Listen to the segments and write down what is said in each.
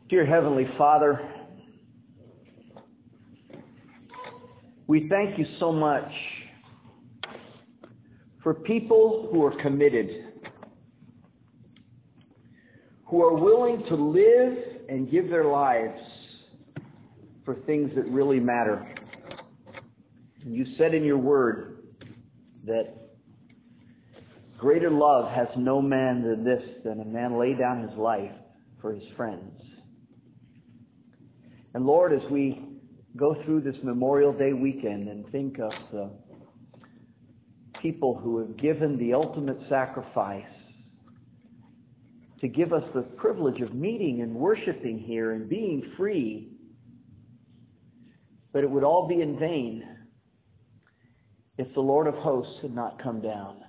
Dear Heavenly Father, we thank you so much for people who are committed, who are willing to live and give their lives for things that really matter. You said in your word that greater love has no man than this, than a man lay down his life for his friends. And Lord, as we go through this Memorial Day weekend and think of the people who have given the ultimate sacrifice to give us the privilege of meeting and worshiping here and being free, but it would all be in vain if the Lord of hosts had not come down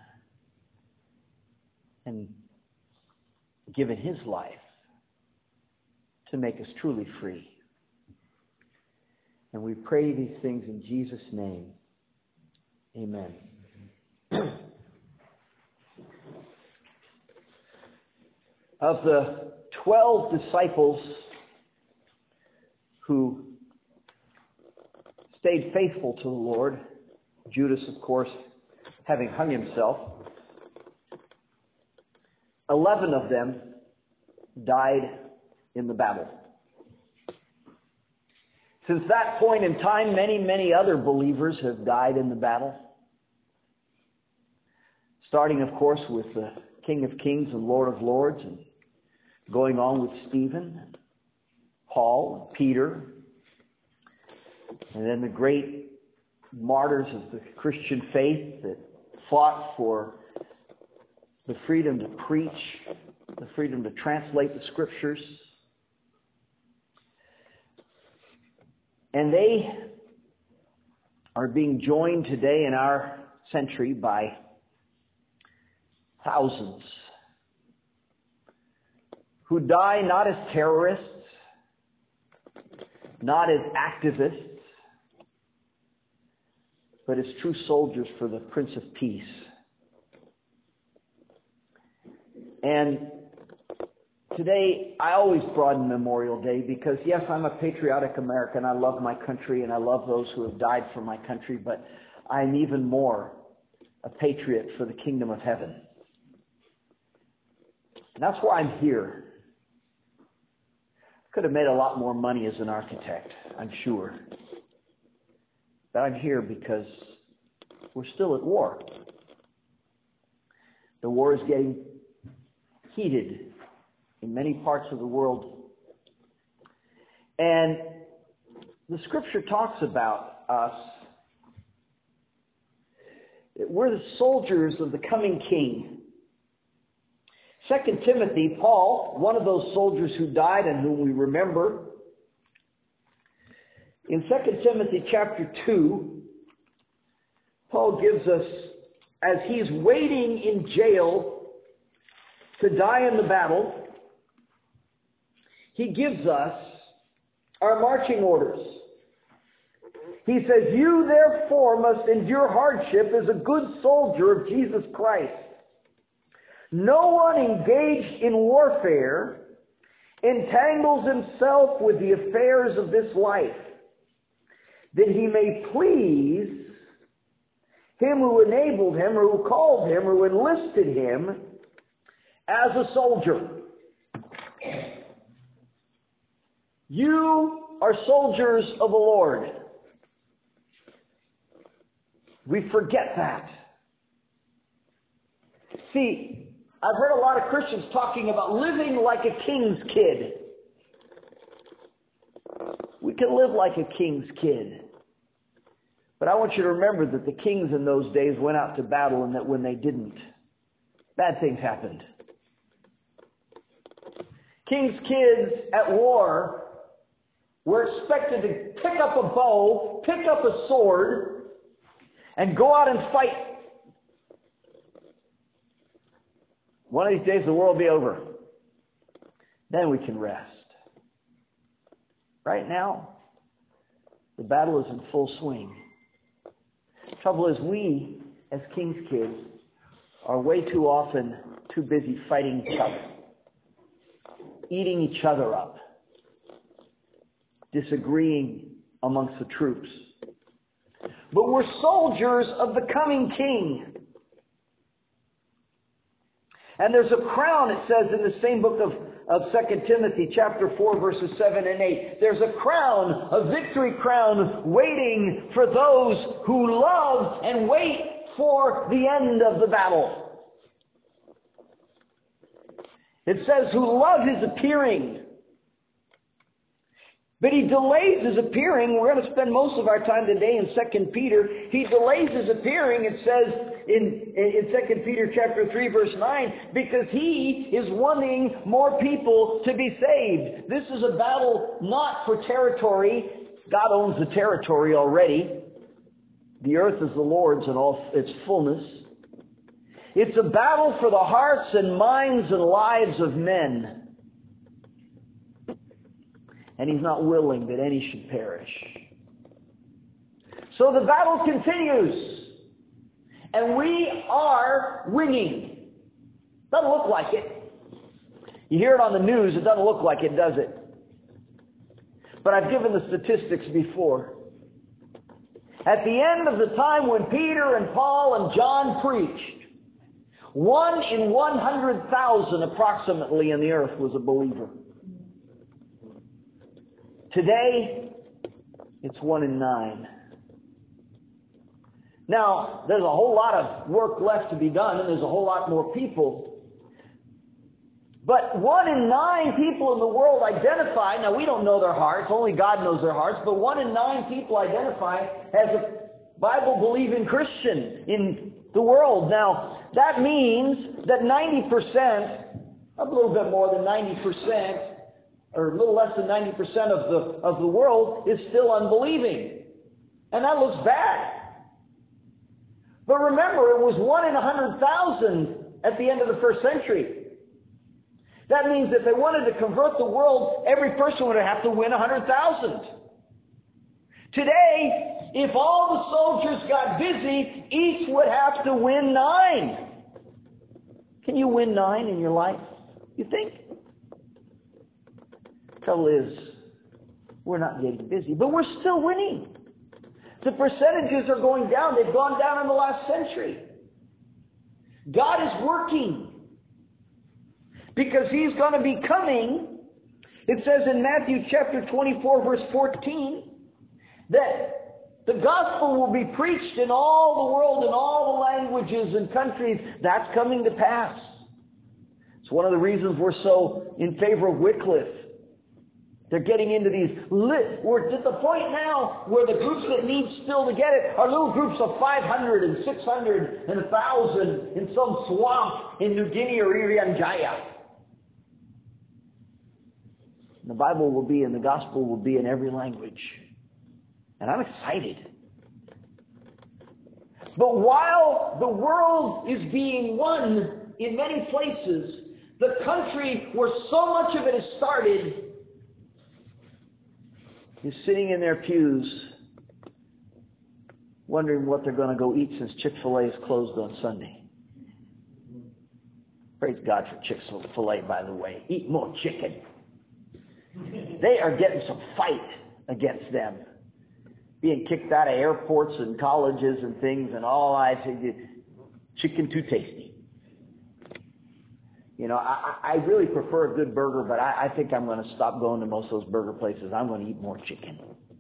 and given his life to make us truly free. And we pray these things in Jesus' name. Amen. Of the 12 disciples who stayed faithful to the Lord, Judas, of course, having hung himself, 11 of them died in the battle. Since that point in time, many other believers have died in the battle. Starting, of course, with the King of Kings and Lord of Lords, and going on with Stephen, and Paul, and Peter, and then the great martyrs of the Christian faith that fought for the freedom to preach, the freedom to translate the Scriptures. And they are being joined today in our century by thousands who die not as terrorists, not as activists, but as true soldiers for the Prince of Peace. And today, I always broaden Memorial Day because, yes, I'm a patriotic American. I love my country and I love those who have died for my country, but I'm even more a patriot for the kingdom of heaven. And that's why I'm here. I could have made a lot more money as an architect, I'm sure. But I'm here because we're still at war. The war is getting heated in many parts of the world. And the Scripture talks about us. We're the soldiers of the coming King. 2 Timothy, Paul, one of those soldiers who died and whom we remember, in 2 Timothy chapter 2, Paul gives us, as he's waiting in jail to die in the battle, he gives us our marching orders. He says, "You therefore must endure hardship as a good soldier of Jesus Christ. No one engaged in warfare entangles himself with the affairs of this life, that he may please him who enabled him, or who called him, or who enlisted him as a soldier." You are soldiers of the Lord. We forget that. See, I've heard a lot of Christians talking about living like a king's kid. We can live like a king's kid. But I want you to remember that the kings in those days went out to battle, and that when they didn't, bad things happened. King's kids at war were expected to pick up a bow, pick up a sword, and go out and fight. One of these days the world will be over. Then we can rest. Right now, the battle is in full swing. The trouble is, we, as king's kids, are way too often too busy fighting each other, eating each other up, disagreeing amongst the troops. But we're soldiers of the coming King. And there's a crown, it says in the same book of 2 Timothy chapter 4 verses 7 and 8. There's a crown, a victory crown, waiting for those who love and wait for the end of the battle. It says, who love His appearing. But He delays His appearing. We're going to spend most of our time today in 2 Peter. He delays His appearing, it says in 2 Peter chapter 3 verse 9, because He is wanting more people to be saved. This is a battle not for territory. God owns the territory already. The earth is the Lord's in all its fullness. It's a battle for the hearts and minds and lives of men. And He's not willing that any should perish. So the battle continues. And we are winning. Doesn't look like it. You hear it on the news, it doesn't look like it, does it? But I've given the statistics before. At the end of the time when Peter and Paul and John preached, 1 in 100,000 approximately in the earth was a believer. Today, it's 1 in 9. Now, there's a whole lot of work left to be done, and there's a whole lot more people. But 1 in 9 people in the world identify, now we don't know their hearts, only God knows their hearts, but 1 in 9 people identify as a Bible-believing Christian in the world. Now, that means that 90%, a little bit more than 90%, or a little less than 90% of the world is still unbelieving. And that looks bad. But remember, it was 1 in 100,000 at the end of the first century. That means if they wanted to convert the world, every person would have to win 100,000. Today, if all the soldiers got busy, each would have to win 9. Can you win 9 in your life, you think? Trouble is, we're not getting busy, but we're still winning. The percentages are going down. They've gone down in the last century. God is working because He's going to be coming. It says in Matthew chapter 24 verse 14 that the gospel will be preached in all the world, in all the languages and countries. That's coming to pass. It's one of the reasons we're so in favor of Wycliffe. They're getting into these, we're at the point now where the groups that need still to get it are little groups of 500 and 600 and 1,000 in some swamp in New Guinea or Irian Jaya. The Bible will be and the gospel will be in every language. And I'm excited. But while the world is being won in many places, the country where so much of it has started is sitting in their pews wondering what they're going to go eat since Chick-fil-A is closed on Sunday. Praise God for Chick-fil-A, by the way. Eat more chicken. They are getting some fight against them. Being kicked out of airports and colleges and things and all. I think chicken too tasty. You know, I really prefer a good burger, but I think I'm going to stop going to most of those burger places. I'm going to eat more chicken.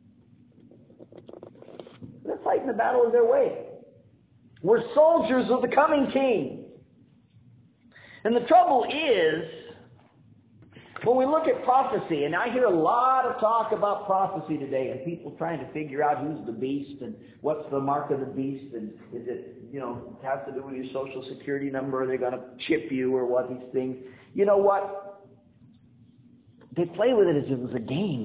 They're fighting the battle of their way. We're soldiers of the coming King. And the trouble is, when we look at prophecy, and I hear a lot of talk about prophecy today, and people trying to figure out who's the beast and what's the mark of the beast, and is it, you know, it has to do with your social security number, are they going to chip you or what, these things. You know what? They play with it as if it was a game.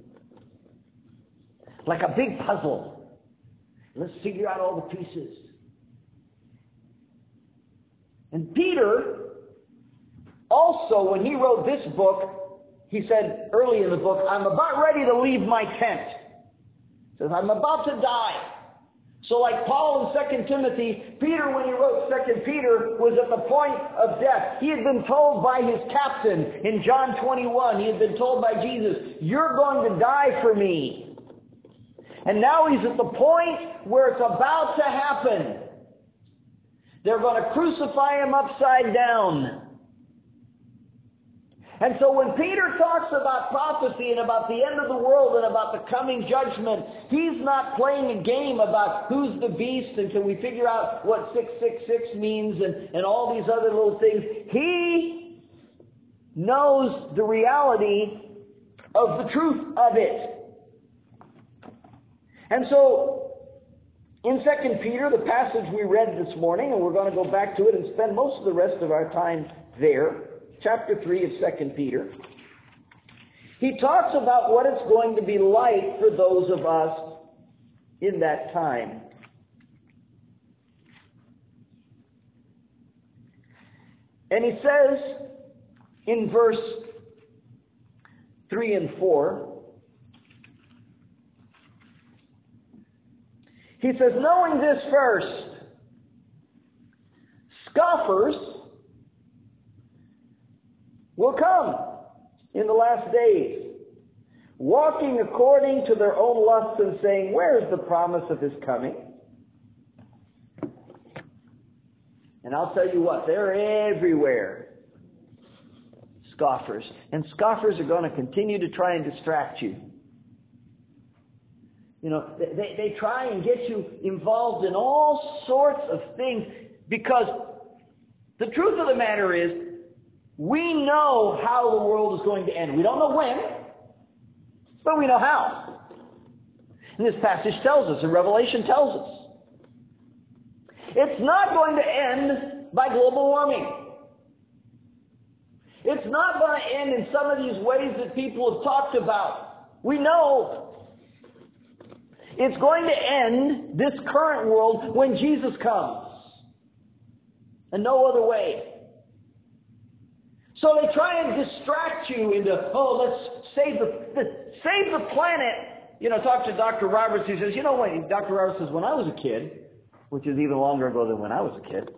Like a big puzzle. Let's figure out all the pieces. And Peter, also, when he wrote this book, he said early in the book, I'm about ready to leave my tent. He says, I'm about to die. So like Paul in 2 Timothy, Peter, when he wrote 2 Peter, was at the point of death. He had been told by his captain in John 21, he had been told by Jesus, "You're going to die for me." And now he's at the point where it's about to happen. They're going to crucify him upside down. And so when Peter talks about prophecy and about the end of the world and about the coming judgment, he's not playing a game about who's the beast and can we figure out what 666 means and all these other little things. He knows the reality of the truth of it. And so, in 2 Peter, the passage we read this morning, and we're going to go back to it and spend most of the rest of our time there, chapter 3 of 2 Peter, he talks about what it's going to be like for those of us in that time. And he says in verse 3 and 4, he says, "Knowing this first, scoffers will come in the last days, walking according to their own lusts and saying, 'Where is the promise of his coming?'" And I'll tell you what, they're everywhere. Scoffers. And scoffers are going to continue to try and distract you. You know, they try and get you involved in all sorts of things because the truth of the matter is, we know how the world is going to end. We don't know when, but we know how. And this passage tells us, and Revelation tells us. It's not going to end by global warming. It's not going to end in some of these ways that people have talked about. We know it's going to end this current world when Jesus comes. And no other way. So they try and distract you into, let's save the planet. You know, talk to Dr. Roberts. He says, Dr. Roberts says, when I was a kid, which is even longer ago than when I was a kid,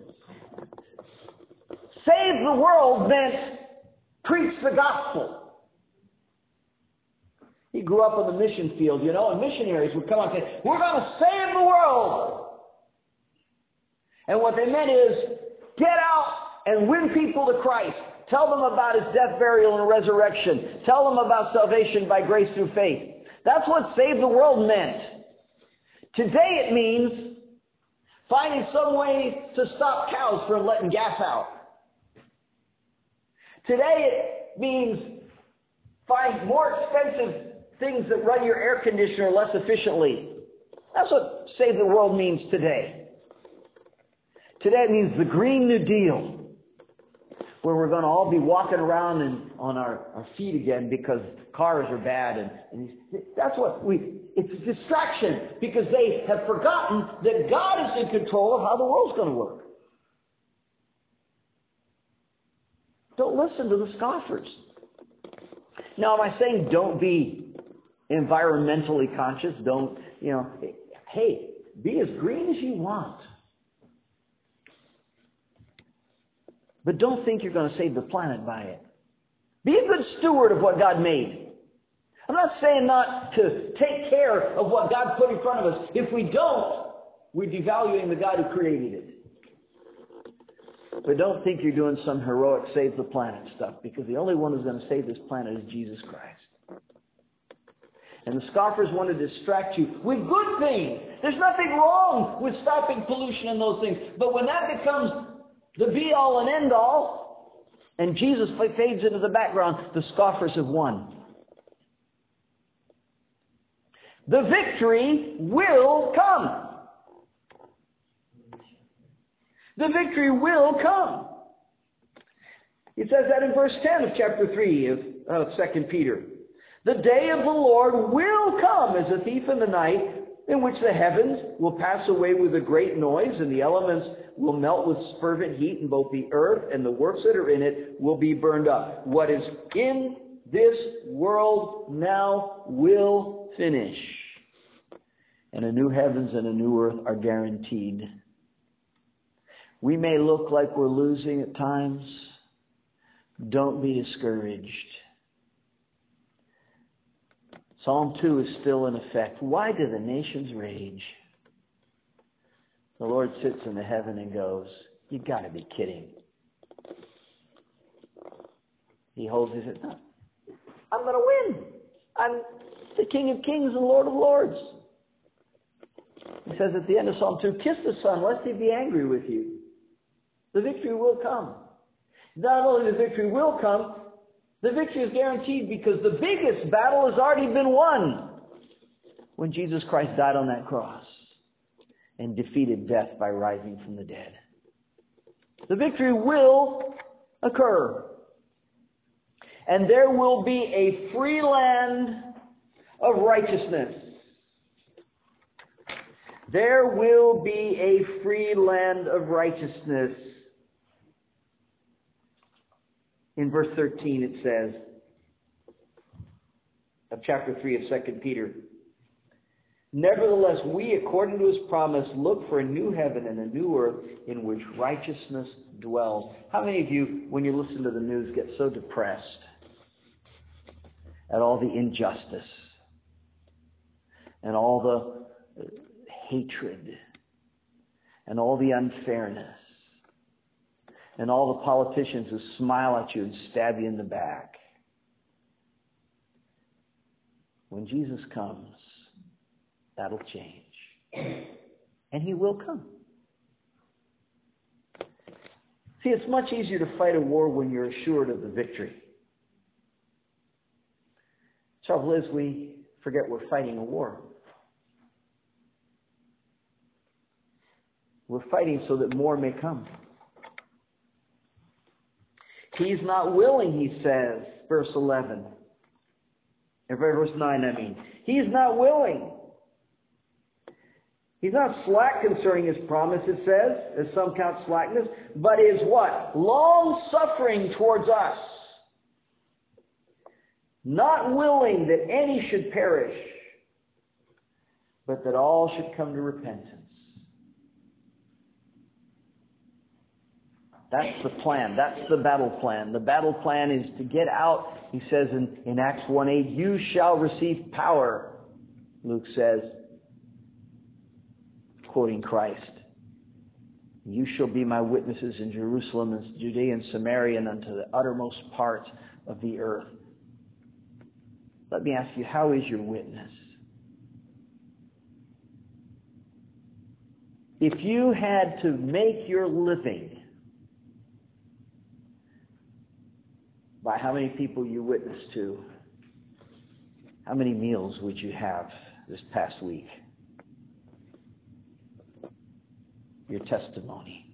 save the world meant preach the gospel. He grew up on the mission field, and missionaries would come out and say, "We're going to save the world." And what they meant is, get out and win people to Christ. Tell them about his death, burial, and resurrection. Tell them about salvation by grace through faith. That's what save the world meant. Today it means finding some way to stop cows from letting gas out. Today it means find more expensive things that run your air conditioner less efficiently. That's what save the world means today. Today it means the Green New Deal, where we're going to all be walking around on our feet again because cars are bad. And that's what it's a distraction because they have forgotten that God is in control of how the world's going to work. Don't listen to the scoffers. Now, am I saying don't be environmentally conscious? Don't, hey, be as green as you want. But don't think you're going to save the planet by it. Be a good steward of what God made. I'm not saying not to take care of what God put in front of us. If we don't, we're devaluing the God who created it. But don't think you're doing some heroic save the planet stuff, because the only one who's going to save this planet is Jesus Christ. And the scoffers want to distract you with good things. There's nothing wrong with stopping pollution and those things. But when that becomes the be-all and end-all, and Jesus fades into the background, the scoffers have won. The victory will come. The victory will come. It says that in verse 10 of chapter 3 of 2 Peter. The day of the Lord will come as a thief in the night, in which the heavens will pass away with a great noise, and the elements will melt with fervent heat, and both the earth and the works that are in it will be burned up. What is in this world now will finish. and a new heavens and a new earth are guaranteed. We may look like we're losing at times. Don't be discouraged. Psalm 2 is still in effect. Why do the nations rage? The Lord sits in the heaven and goes, "You've got to be kidding." He holds his head. "No, I'm going to win. I'm the King of Kings and Lord of Lords." He says at the end of Psalm 2, "Kiss the Son, lest he be angry with you." The victory will come. Not only the victory will come, the victory is guaranteed because the biggest battle has already been won when Jesus Christ died on that cross and defeated death by rising from the dead. The victory will occur. And there will be a free land of righteousness. There will be a free land of righteousness. In verse 13 it says, of chapter 3 of 2 Peter, "Nevertheless, we, according to his promise, look for a new heaven and a new earth in which righteousness dwells." How many of you, when you listen to the news, get so depressed at all the injustice and all the hatred and all the unfairness and all the politicians who smile at you and stab you in the back? When Jesus comes, that'll change. And he will come. See, it's much easier to fight a war when you're assured of the victory. Trouble is, we forget we're fighting a war. We're fighting so that more may come. He's not willing, he says, verse 11. Verse 9, I mean. He's not willing. He's not slack concerning his promise, it says, as some count slackness, but is what? Long-suffering towards us. Not willing that any should perish, but that all should come to repentance. That's the plan. That's the battle plan. The battle plan is to get out. He says in Acts 1:8, "You shall receive power," Luke says, quoting Christ. "You shall be my witnesses in Jerusalem and Judea and Samaria and unto the uttermost parts of the earth." Let me ask you, how is your witness? If you had to make your living by how many people you witness to, how many meals would you have this past week? Your testimony.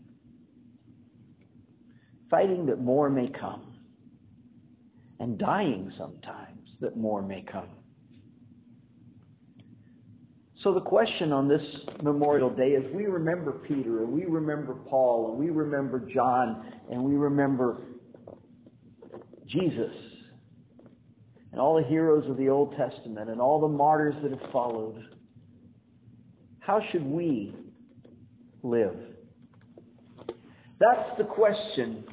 Fighting that more may come. And dying sometimes that more may come. So the question on this Memorial Day is, we remember Peter, and we remember Paul, and we remember John, and we remember Jesus, and all the heroes of the Old Testament, and all the martyrs that have followed. How should we live? That's the question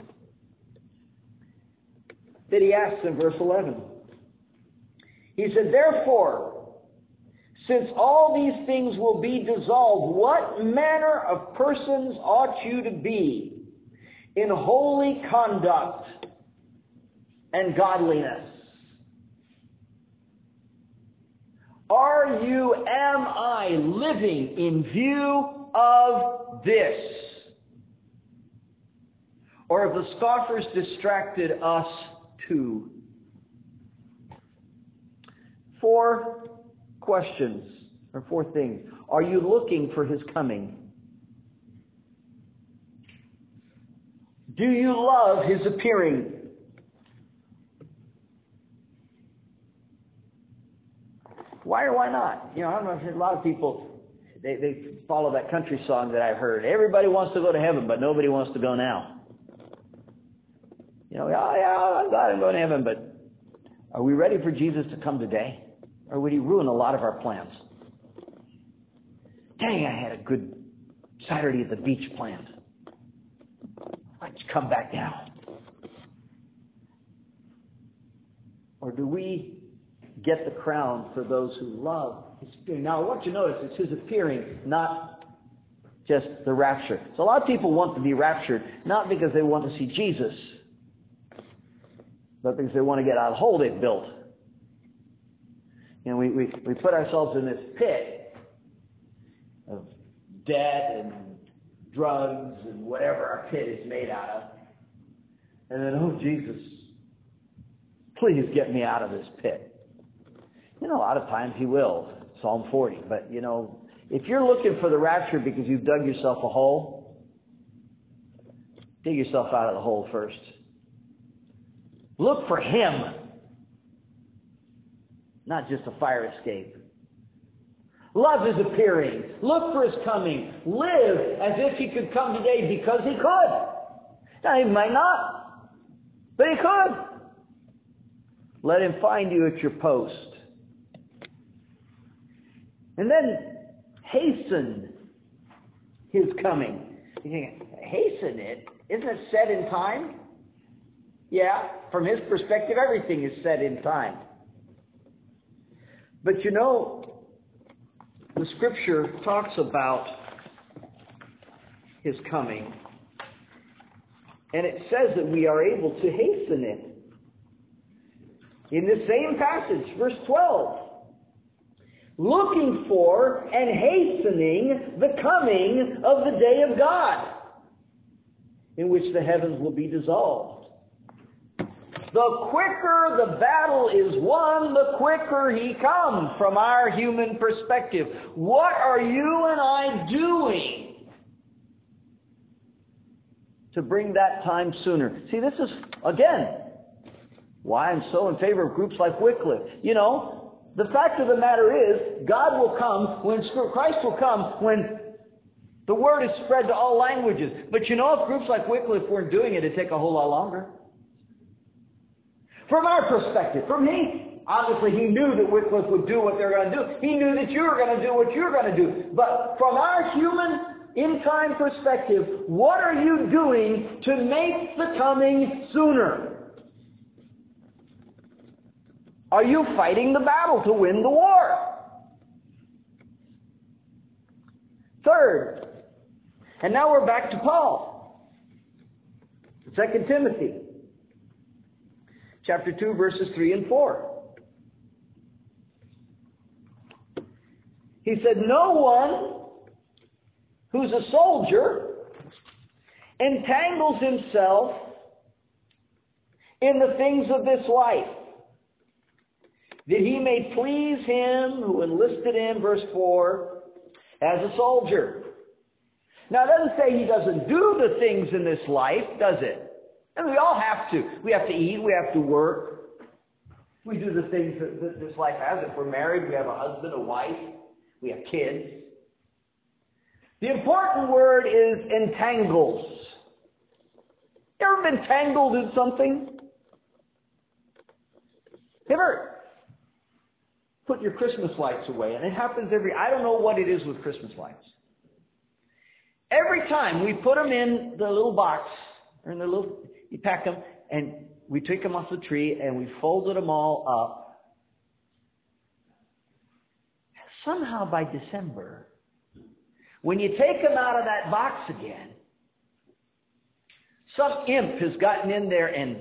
that he asks in verse 11. He said, "Therefore, since all these things will be dissolved, what manner of persons ought you to be in holy conduct and godliness?" Am I living in view of this? Or have the scoffers distracted us too? 4 questions, or 4 things. Are you looking for his coming? Do you love his appearing? Why or why not? You know, I don't know, a lot of people, they follow that country song that I've heard. Everybody wants to go to heaven, but nobody wants to go now. You know, I'm glad I'm going to heaven, but are we ready for Jesus to come today? Or would he ruin a lot of our plans? dang, I had a good Saturday at the beach planned. Let's come back down. Or do we get the crown for those who love His appearing? Now, I want you to notice it's His appearing, not just the rapture. So a lot of people want to be raptured, not because they want to see Jesus, but because they want to get out of the hole they've built. You know, we put ourselves in this pit of debt and drugs and whatever our pit is made out of. And then, oh, Jesus, please get me out of this pit. You know, a lot of times He will, Psalm 40. But, you know, if you're looking for the rapture because you've dug yourself a hole, dig yourself out of the hole first. Look for Him, not just a fire escape. Love His appearing. Look for His coming. Live as if He could come today because He could. Now, He might not, but He could. Let Him find you at your post. And then hasten His coming. You think, hasten it? Isn't it set in time? Yeah, from His perspective, everything is set in time. But you know, the Scripture talks about His coming, and it says that we are able to hasten it. In the same passage, verse 12, looking for and hastening the coming of the day of God, in which the heavens will be dissolved. The quicker the battle is won, the quicker He comes from our human perspective. What are you and I doing to bring that time sooner? See, this is, again, why I'm so in favor of groups like Wycliffe. You know, the fact of the matter is, God will come Christ will come when the word is spread to all languages. But you know, if groups like Wycliffe weren't doing it, it'd take a whole lot longer. From our perspective, from obviously He knew that Wycliffe would do what they're going to do. He knew that you were going to do what you're going to do. But from our human, in-time perspective, what are you doing to make the coming sooner? Are you fighting the battle to win the war? Third, and now we're back to Paul. 2 Timothy, chapter 2, verses 3 and 4. He said, no one who's a soldier entangles himself in the things of this life, that he may please him who enlisted him, verse 4, as a soldier. Now, it doesn't say he doesn't do the things in this life, does it? And we all have to. We have to eat. We have to work. We do the things that this life has. If we're married, we have a husband, a wife. We have kids. The important word is entangles. You ever been tangled in something? You ever put your Christmas lights away? And it happens I don't know what it is with Christmas lights. Every time we put them in the little box, or in the little, you pack them, and we take them off the tree, and we folded them all up. Somehow by December, when you take them out of that box again, some imp has gotten in there and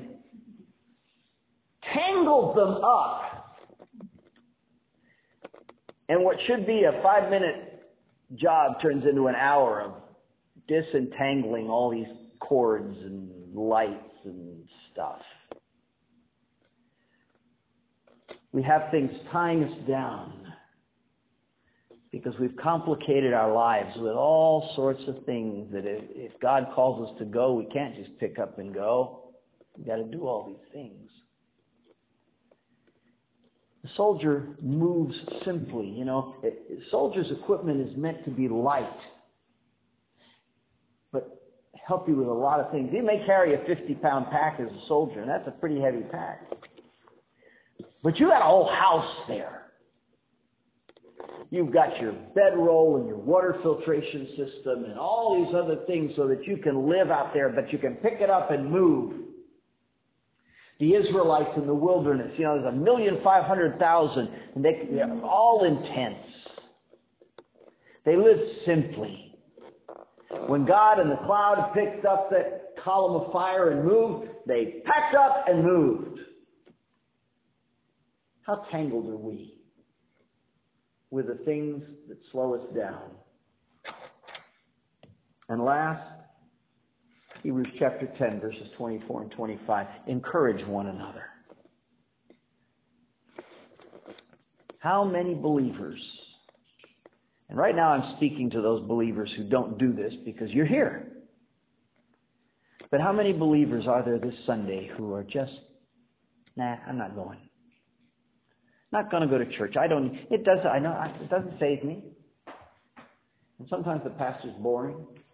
tangled them up. And what should be a 5-minute job turns into an hour of disentangling all these cords and lights and stuff. We have things tying us down because we've complicated our lives with all sorts of things that if God calls us to go, we can't just pick up and go. We've got to do all these things. The soldier moves simply. You know, soldier's equipment is meant to be light, but help you with a lot of things. You may carry a 50-pound pack as a soldier, and that's a pretty heavy pack. But you got a whole house there. You've got your bedroll and your water filtration system and all these other things so that you can live out there, but you can pick it up and move. The Israelites in the wilderness, there's 1,500,000, and they're all in tents. They lived simply. When God in the cloud picked up that column of fire and moved, they packed up and moved. How tangled are we with the things that slow us down? And last, Hebrews chapter 10, verses 24 and 25. Encourage one another. How many believers, and right now I'm speaking to those believers who don't do this because you're here. But how many believers are there this Sunday who are just, I'm not going. Not going to go to church. It doesn't faze me. And sometimes the pastor's boring.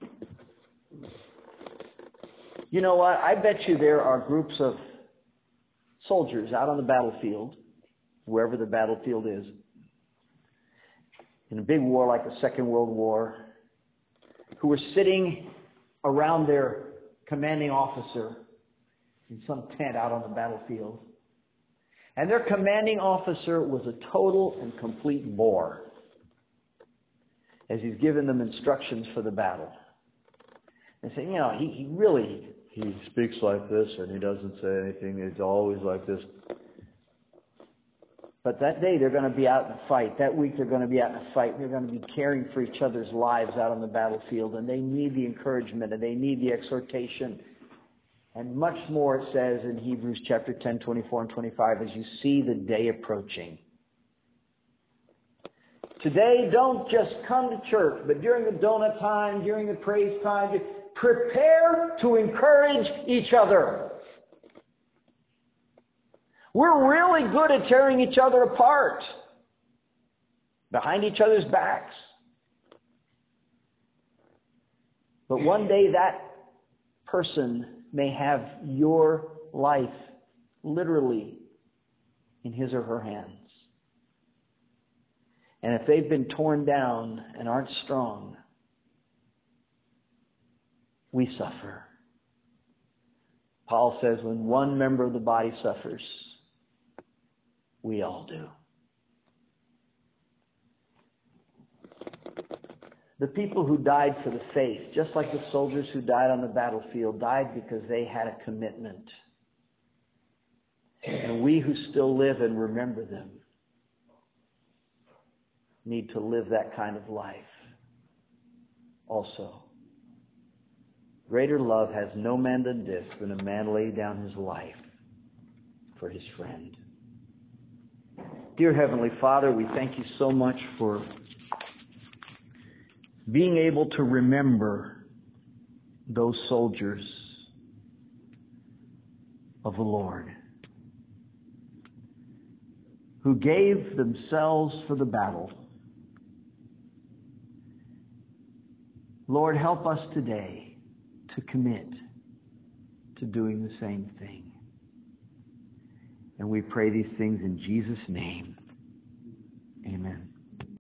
You know what? I bet you there are groups of soldiers out on the battlefield, wherever the battlefield is, in a big war like the Second World War, who were sitting around their commanding officer in some tent out on the battlefield. And their commanding officer was a total and complete bore as he's given them instructions for the battle. And saying, he speaks like this and he doesn't say anything. He's always like this. But that day they're going to be out in a fight. That week they're going to be out in a fight. They're going to be caring for each other's lives out on the battlefield. And they need the encouragement and they need the exhortation. And much more it says in Hebrews chapter 10, 24 and 25 as you see the day approaching. Today, don't just come to church, but during the donut time, during the praise time, prepare to encourage each other. We're really good at tearing each other apart behind each other's backs. But one day that person may have your life literally in his or her hands. And if they've been torn down and aren't strong, we suffer. Paul says when one member of the body suffers, we all do. The people who died for the faith, just like the soldiers who died on the battlefield, died because they had a commitment. And we who still live and remember them need to live that kind of life also. Greater love has no man than this, than a man lay down his life for his friend. Dear Heavenly Father, we thank you so much for being able to remember those soldiers of the Lord who gave themselves for the battle. Lord, help us today to commit to doing the same thing. And we pray these things in Jesus' name. Amen.